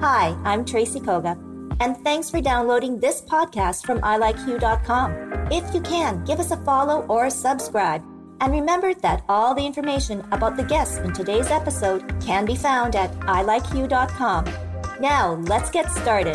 Hi, I'm Tracy Koga, and thanks for downloading this podcast from ilikeyou.com. If you can, give us a follow or a subscribe. And remember that all the information about the guests in today's episode can be found at ilikeyou.com. Now, let's get started.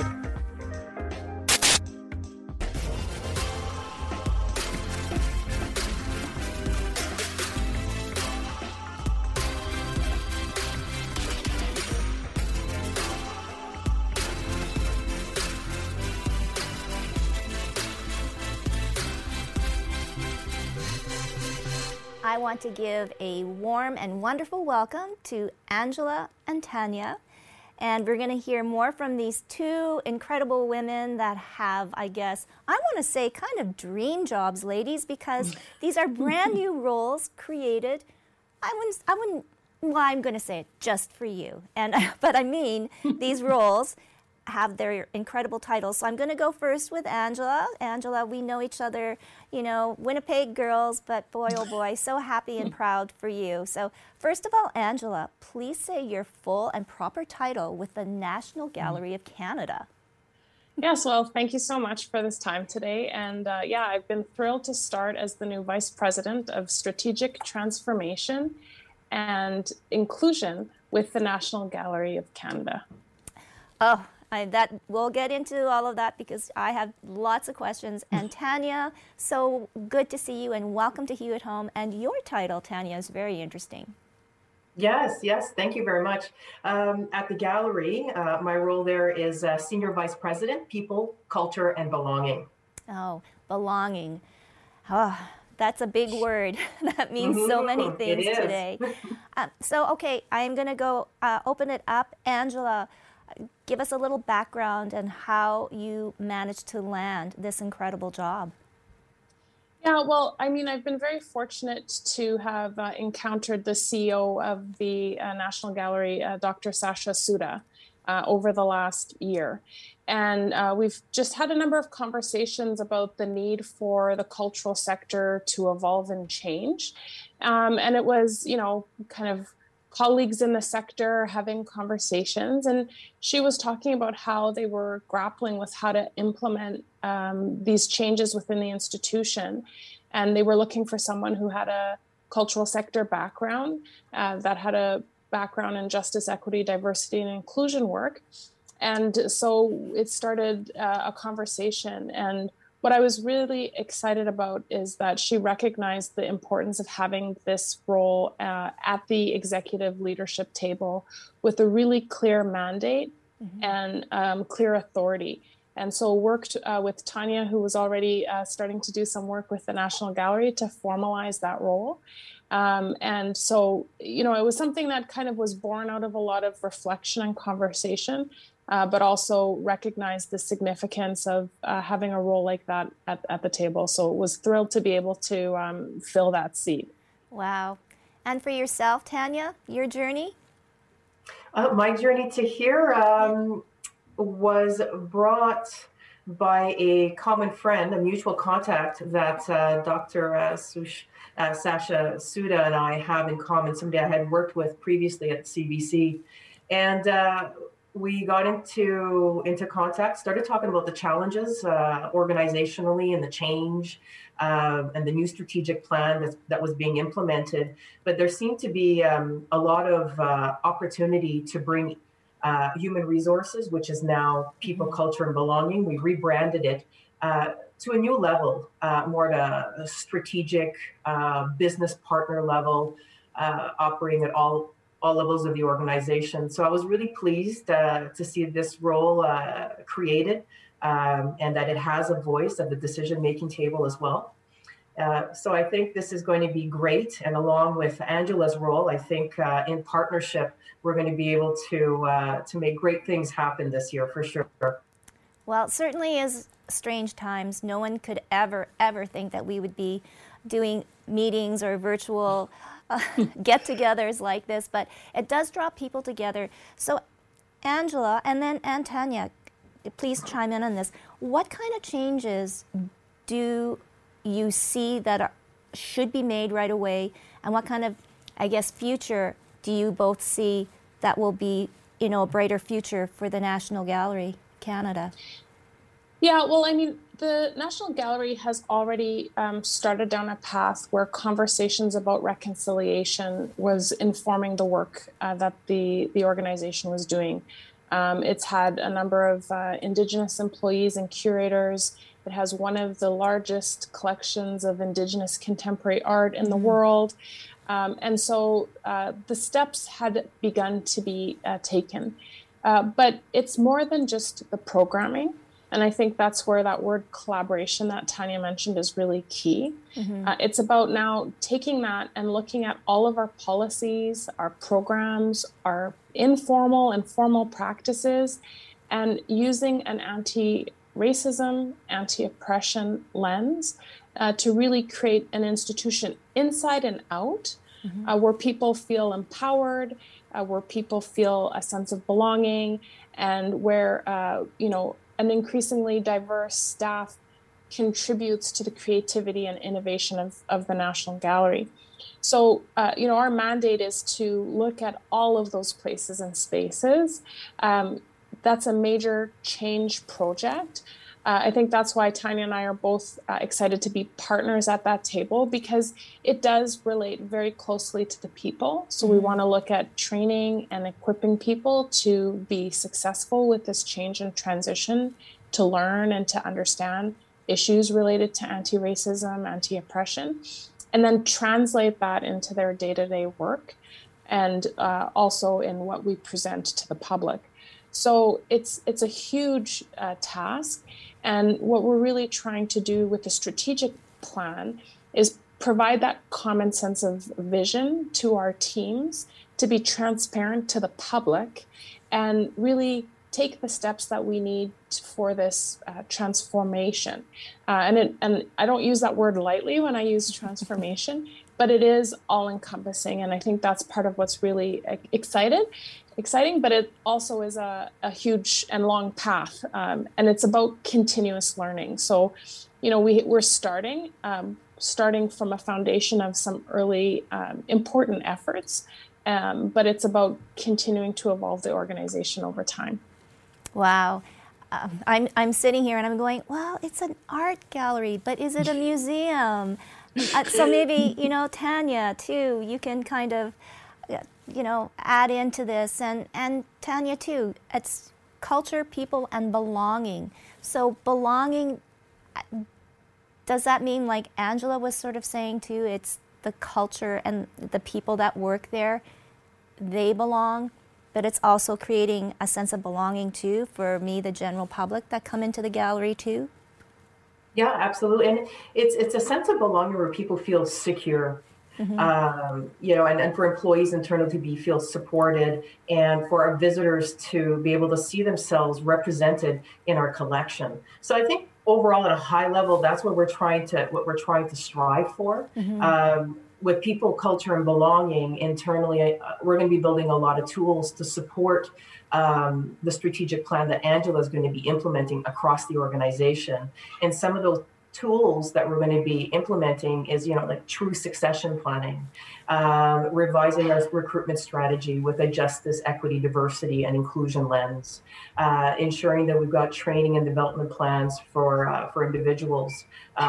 I want to give a warm and wonderful welcome to Angela and Tanya. And we're going to hear more from these two incredible women that have, I guess, I want to say kind of dream jobs, ladies, because these are brand new roles created. I'm going to say it just for you. But I mean, these roles have their incredible titles. So I'm going to go first with Angela. Angela, we know each other, Winnipeg girls, but boy, oh boy, so happy and proud for you. So first of all, Angela, please say your full and proper title with the National Gallery of Canada. Yes, well, thank you so much for this time today. And I've been thrilled to start as the new Vice President of Strategic Transformation and Inclusion with the National Gallery of Canada. Oh, we'll get into all of that because I have lots of questions. And Tanya, so good to see you and welcome to Hewitt Home. And your title, Tanya, is very interesting. Yes, thank you very much. At the gallery, my role there is Senior Vice President, People, Culture, and Belonging. Oh, belonging. Oh, that's a big word. That means so many things today. Okay, I'm going to go open it up. Angela, give us a little background and how you managed to land this incredible job. Yeah, well, I've been very fortunate to have encountered the CEO of the National Gallery, Dr. Sasha Suda, over the last year. And we've just had a number of conversations about the need for the cultural sector to evolve and change. And it was, kind of colleagues in the sector having conversations, and she was talking about how they were grappling with how to implement these changes within the institution, and they were looking for someone who had a cultural sector background, that had a background in justice, equity, diversity, and inclusion work. And so it started a conversation, and what I was really excited about is that she recognized the importance of having this role at the executive leadership table with a really clear mandate and clear authority. And so worked with Tanya, who was already starting to do some work with the National Gallery to formalize that role. And so, it was something that kind of was born out of a lot of reflection and conversation, but also recognized the significance of having a role like that at the table. So was thrilled to be able to fill that seat. Wow. And for yourself, Tanya, your journey? My journey to here was brought by a common friend, a mutual contact that Dr. Sasha Suda and I have in common, somebody I had worked with previously at CBC. And we got into contact, started talking about the challenges organizationally and the change and the new strategic plan that was being implemented. But there seemed to be a lot of opportunity to bring human resources, which is now people, culture, and belonging. We rebranded it to a new level, more at a strategic business partner level, operating at all levels of the organization. So I was really pleased to see this role created and that it has a voice at the decision-making table as well. So I think this is going to be great. And along with Angela's role, I think in partnership, we're going to be able to make great things happen this year for sure. Well, it certainly is strange times. No one could ever think that we would be doing meetings or virtual get-togethers like this, but it does draw people together. So Angela and then Tanya, please chime in on this. What kind of changes do you see that should be made right away, and what kind of, I guess, future do you both see that will be a brighter future for the National Gallery Canada? Yeah, well, I mean, the National Gallery has already started down a path where conversations about reconciliation was informing the work that the organization was doing. It's had a number of Indigenous employees and curators. It has one of the largest collections of Indigenous contemporary art in the world. And so the steps had begun to be taken. But it's more than just the programming. And I think that's where that word collaboration that Tanya mentioned is really key. It's about now taking that and looking at all of our policies, our programs, our informal and formal practices, and using an anti-racism, anti-oppression lens to really create an institution inside and out where people feel empowered, where people feel a sense of belonging, and where, an increasingly diverse staff contributes to the creativity and innovation of the National Gallery. So, our mandate is to look at all of those places and spaces. That's a major change project. I think that's why Tanya and I are both excited to be partners at that table, because it does relate very closely to the people. So we want to look at training and equipping people to be successful with this change and transition, to learn and to understand issues related to anti-racism, anti-oppression, and then translate that into their day-to-day work and also in what we present to the public. So it's a huge task. And what we're really trying to do with the strategic plan is provide that common sense of vision to our teams, to be transparent to the public, and really take the steps that we need for this transformation. And I don't use that word lightly when I use transformation, but it is all encompassing. And I think that's part of what's really exciting, but it also is a huge and long path. And it's about continuous learning. So, we're starting from a foundation of some early important efforts, but it's about continuing to evolve the organization over time. Wow. I'm sitting here and I'm going, well, it's an art gallery, but is it a museum? So maybe, Tanya, too, you can kind of, add into this. And Tanya, too, it's culture, people, and belonging. So belonging, does that mean, like Angela was sort of saying, too, it's the culture and the people that work there, they belong, but it's also creating a sense of belonging, too, for me, the general public that come into the gallery, too? Yeah, absolutely. And it's a sense of belonging where people feel secure, and for employees internally to feel supported, and for our visitors to be able to see themselves represented in our collection. So I think overall at a high level, that's what we're trying to strive for. With people, culture, and belonging internally, we're going to be building a lot of tools to support the strategic plan that Angela is going to be implementing across the organization. And some of those tools that we're going to be implementing is, like true succession planning, revising our recruitment strategy with a justice, equity, diversity, and inclusion lens, ensuring that we've got training and development plans for individuals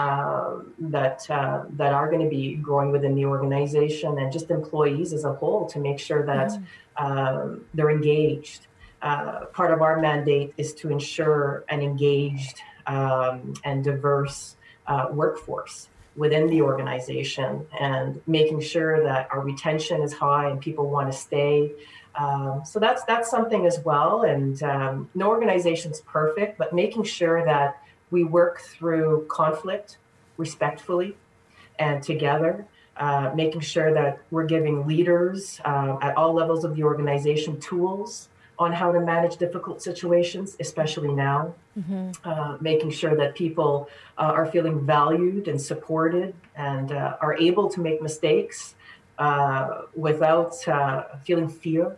that are going to be growing within the organization, and just employees as a whole, to make sure that they're engaged. Part of our mandate is to ensure an engaged and diverse workforce within the organization, and making sure that our retention is high and people want to stay. So that's something as well. And no organization's perfect, but making sure that we work through conflict respectfully and together, making sure that we're giving leaders at all levels of the organization tools on how to manage difficult situations, especially now, making sure that people are feeling valued and supported, and are able to make mistakes without feeling fear,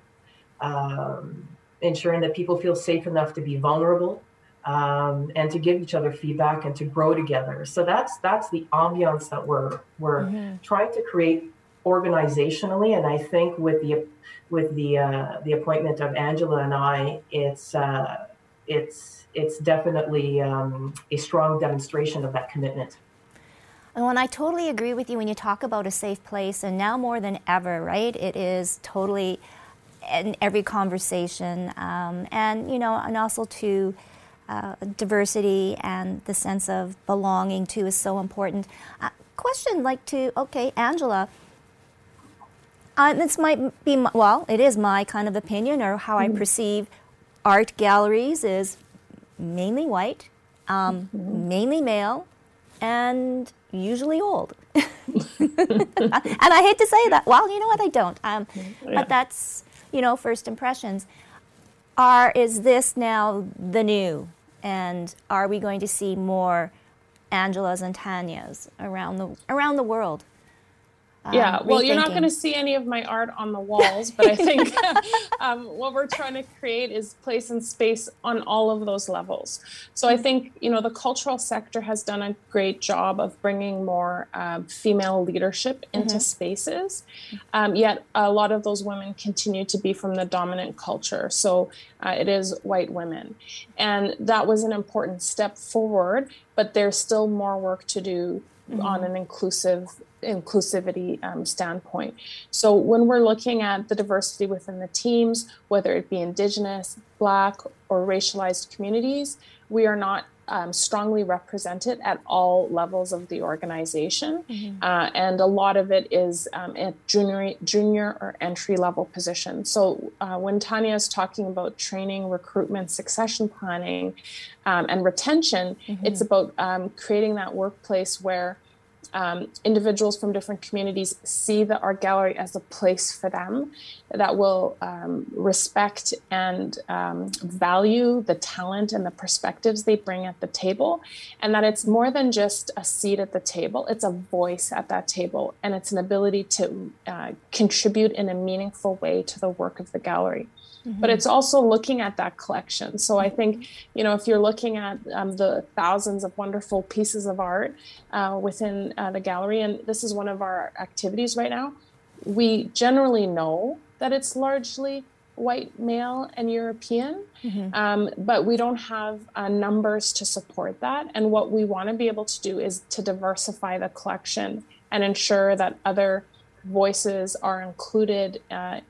ensuring that people feel safe enough to be vulnerable, and to give each other feedback and to grow together. So that's the ambiance that we're trying to create organizationally, and I think with the appointment of Angela and I, it's definitely a strong demonstration of that commitment. And I totally agree with you when you talk about a safe place, and now more than ever, right? It is totally in every conversation, and and also to diversity and the sense of belonging too is so important. Question okay, Angela. This might be it is my kind of opinion or how I perceive art galleries is mainly white, mainly male, and usually old. And I hate to say that. Well, you know what? I don't. But that's, first impressions. Is this now the new? And are we going to see more Angelas and Tanyas around the world? Yeah, well, you're not going to see any of my art on the walls, but I think what we're trying to create is place and space on all of those levels. So I think, the cultural sector has done a great job of bringing more female leadership into spaces, yet a lot of those women continue to be from the dominant culture. So it is white women. And that was an important step forward, but there's still more work to do on an inclusivity standpoint. So when we're looking at the diversity within the teams, whether it be Indigenous, Black, or racialized communities, we are not strongly represented at all levels of the organization. And a lot of it is at junior or entry level positions. So when Tanya is talking about training, recruitment, succession planning, and retention, it's about creating that workplace where individuals from different communities see the art gallery as a place for them that will respect and value the talent and the perspectives they bring at the table, and that it's more than just a seat at the table, it's a voice at that table, and it's an ability to contribute in a meaningful way to the work of the gallery. But it's also looking at that collection. So I think, if you're looking at the thousands of wonderful pieces of art within the gallery, and this is one of our activities right now, we generally know that it's largely white, male, and European, but we don't have numbers to support that. And what we want to be able to do is to diversify the collection and ensure that other voices are included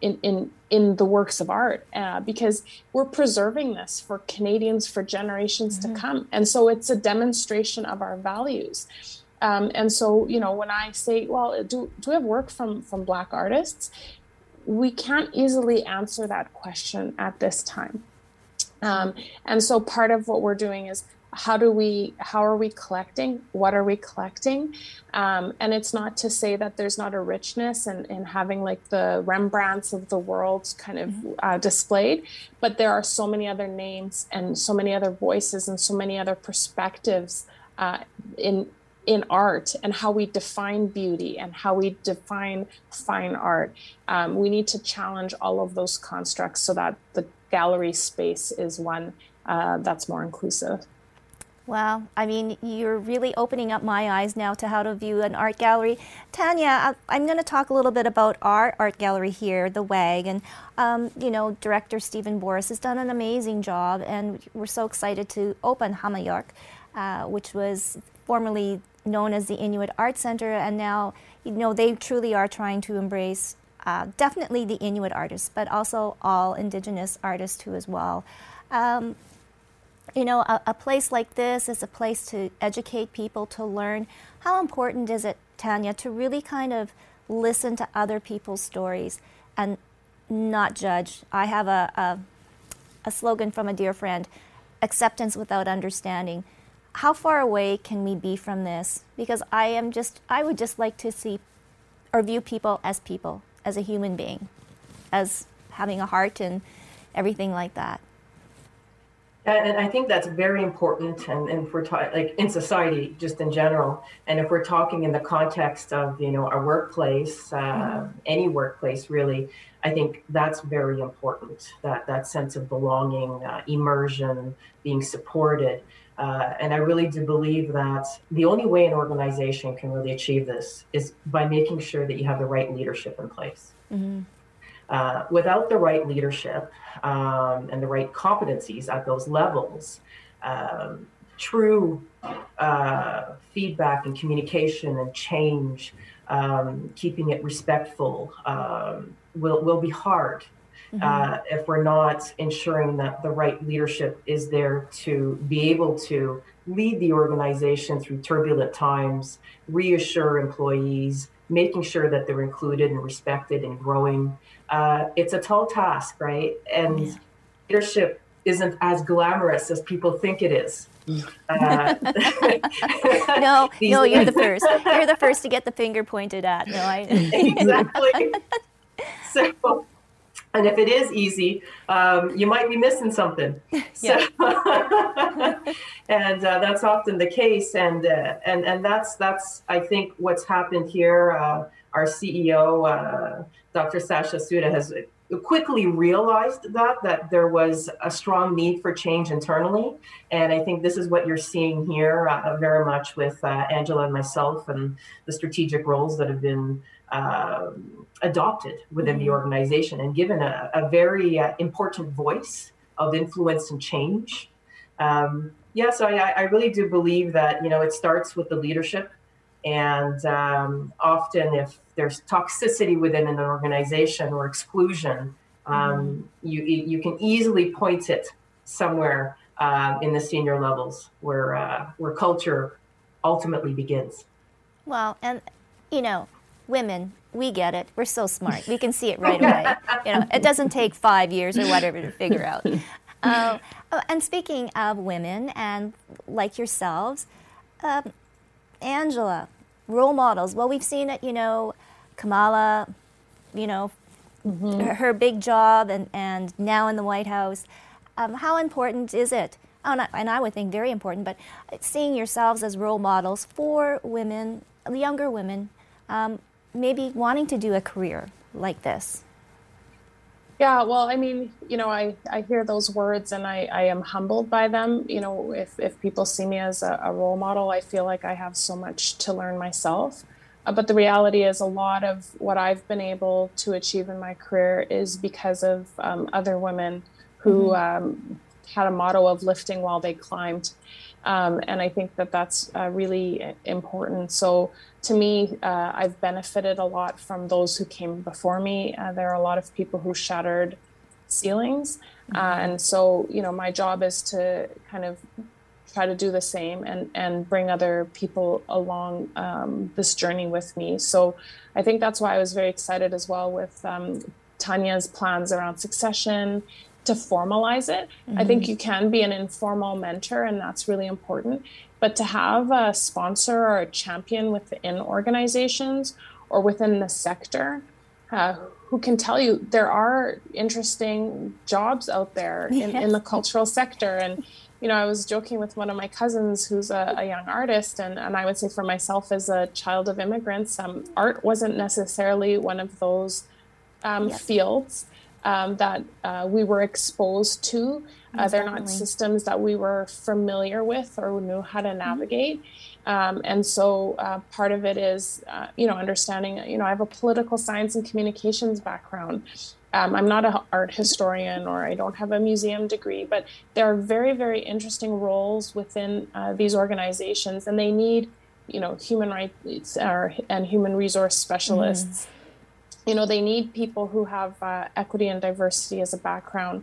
in the works of art, because we're preserving this for Canadians for generations to come. And so it's a demonstration of our values. And so, when I say, well, do we have work from Black artists? We can't easily answer that question at this time. And so part of what we're doing is, how are we collecting? What are we collecting? And it's not to say that there's not a richness in having like the Rembrandts of the world kind of displayed, but there are so many other names and so many other voices and so many other perspectives in art and how we define beauty and how we define fine art. We need to challenge all of those constructs so that the gallery space is one that's more inclusive. Wow, I mean, you're really opening up my eyes now to how to view an art gallery. Tanya, I'm going to talk a little bit about our art gallery here, the WAG, and Director Stephen Boris has done an amazing job, and we're so excited to open Hamayork, which was formerly known as the Inuit Art Center, and now, they truly are trying to embrace definitely the Inuit artists, but also all Indigenous artists too as well. A place like this is a place to educate people, to learn. How important is it, Tanya, to really kind of listen to other people's stories and not judge? I have a slogan from a dear friend, acceptance without understanding. How far away can we be from this? Because I would just like to see or view people, as a human being, as having a heart and everything like that. And I think that's very important. And if we're talking like in society, just in general, and if we're talking in the context of, our workplace, any workplace really, I think that's very important. That sense of belonging, immersion, being supported. And I really do believe that the only way an organization can really achieve this is by making sure that you have the right leadership in place. Without the right leadership and the right competencies at those levels, true feedback and communication and change, keeping it respectful, will be hard if we're not ensuring that the right leadership is there to be able to lead the organization through turbulent times, reassure employees, making sure that they're included and respected and growing. It's a tall task, right? And leadership isn't as glamorous as people think it is. No, you're the first. You're the first to get the finger pointed at. No, Exactly. So, and if it is easy, you might be missing something. So, and that's often the case. And that's I think what's happened here. Our CEO, Dr. Sasha Souda, has quickly realized that there was a strong need for change internally. And I think this is what you're seeing here very much with Angela and myself and the strategic roles that have been adopted within the organization and given a very important voice of influence and change. So I really do believe that, it starts with the leadership. And often if there's toxicity within an organization or exclusion, you can easily point it somewhere in the senior levels where culture ultimately begins. Well, and women, we get it. We're so smart. We can see it right away. It doesn't take 5 years or whatever to figure out. And speaking of women and like yourselves, Angela, role models. Well, we've seen it, Kamala, her big job and now in the White House. How important is it? And I would think very important, but seeing yourselves as role models for women, younger women, maybe wanting to do a career like this. Yeah, well, I mean, I hear those words and I am humbled by them. If people see me as a role model, I feel like I have so much to learn myself. But the reality is a lot of what I've been able to achieve in my career is because of other women who had a motto of lifting while they climbed. And I think that that's really important. So to me, I've benefited a lot from those who came before me. There are a lot of people who shattered ceilings. And so, my job is to kind of try to do the same and bring other people along this journey with me. So I think that's why I was very excited as well with Tanya's plans around succession, to formalize it. I think you can be an informal mentor, and that's really important. But to have a sponsor or a champion within organizations or within the sector who can tell you there are interesting jobs out there in the cultural sector. And, I was joking with one of my cousins who's a young artist, and I would say for myself as a child of immigrants, art wasn't necessarily one of those fields that we were exposed to. They're not systems that we were familiar with or knew how to navigate. And so part of it is, understanding, I have a political science and communications background. I'm not an art historian or I don't have a museum degree, but there are very, very interesting roles within these organizations, and they need, human rights and human resource specialists. They need people who have equity and diversity as a background.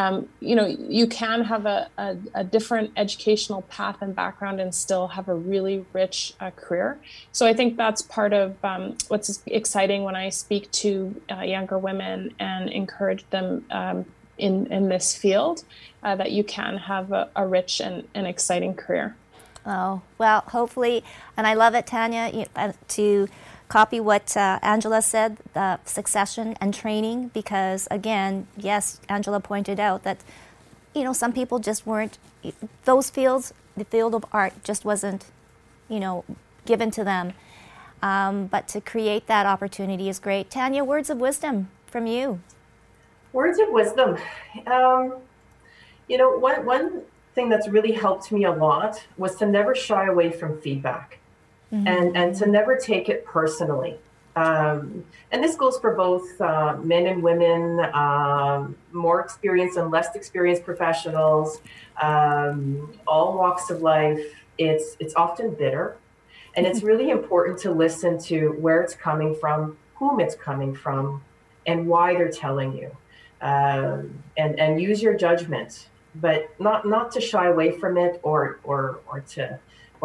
You can have a different educational path and background and still have a really rich career. So I think that's part of what's exciting when I speak to younger women and encourage them in this field, that you can have a rich and exciting career. Oh, well, hopefully, and I love it, Tanya, to copy what Angela said, succession and training, because again, yes, Angela pointed out that some people just weren't, those fields, the field of art just wasn't, given to them. But to create that opportunity is great. Tanya, words of wisdom from you. Words of wisdom. One thing that's really helped me a lot was to never shy away from feedback, and to never take it personally. And this goes for both men and women, more experienced and less experienced professionals, all walks of life. It's often bitter, and it's really important to listen to where it's coming from, whom it's coming from, and why they're telling you, and use your judgment, but not to shy away from it or to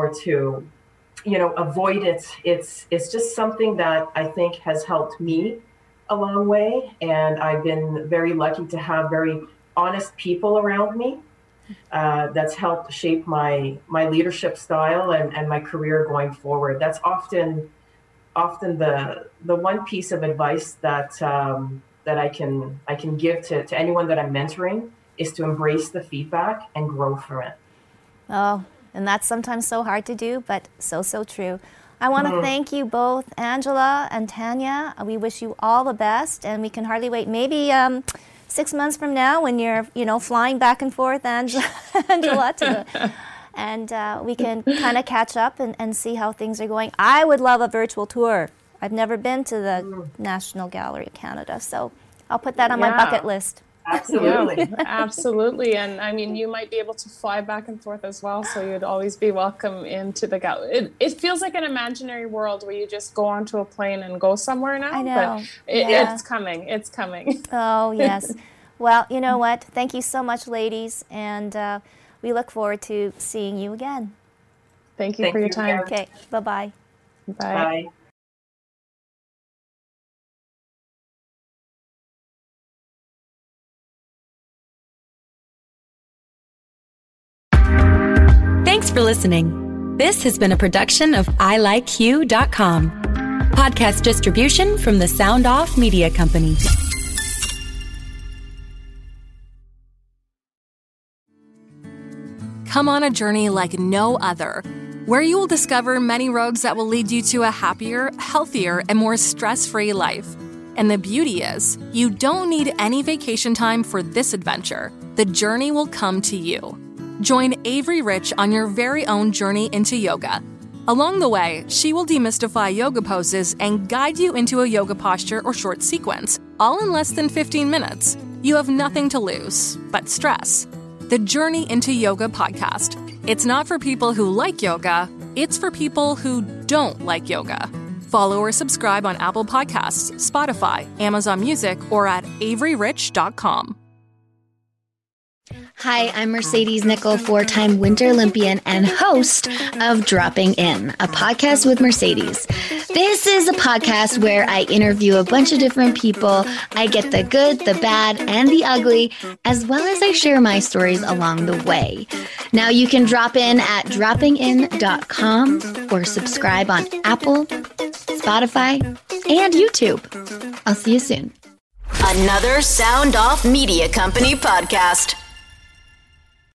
avoid it. It's just something that I think has helped me a long way, and I've been very lucky to have very honest people around me. That's helped shape my leadership style and my career going forward. That's often the one piece of advice that I can give to anyone that I'm mentoring, is to embrace the feedback and grow from it. Oh, and that's sometimes so hard to do, but so true. I want to thank you both, Angela and Tanya. We wish you all the best, and we can hardly wait. Maybe 6 months from now, when you're, flying back and forth, Angela, and we can kind of catch up and see how things are going. I would love a virtual tour. I've never been to the National Gallery of Canada, so I'll put that on my bucket list. Absolutely. Yeah, absolutely. And I mean, you might be able to fly back and forth as well, so you'd always be welcome into the gallery. It feels like an imaginary world where you just go onto a plane and go somewhere now. I know. But it's coming. It's coming. Oh, yes. Well, you know what? Thank you so much, ladies. And we look forward to seeing you again. Thank you for your time. Okay. Bye-bye. Bye. Bye. Thanks for listening. This has been a production of ilikeyou.com. Podcast distribution from the Sound Off Media Company. Come on a journey like no other, where you will discover many roads that will lead you to a happier, healthier, and more stress-free life. And the beauty is, you don't need any vacation time for this adventure. The journey will come to you. Join Avery Rich on your very own journey into yoga. Along the way, she will demystify yoga poses and guide you into a yoga posture or short sequence, all in less than 15 minutes. You have nothing to lose but stress. The Journey into Yoga podcast. It's not for people who like yoga, it's for people who don't like yoga. Follow or subscribe on Apple Podcasts, Spotify, Amazon Music, or at averyrich.com. Hi, I'm Mercedes Nichol, four-time Winter Olympian and host of Dropping In, a podcast with Mercedes. This is a podcast where I interview a bunch of different people. I get the good, the bad, and the ugly, as well as I share my stories along the way. Now you can drop in at droppingin.com or subscribe on Apple, Spotify, and YouTube. I'll see you soon. Another Sound Off Media Company podcast.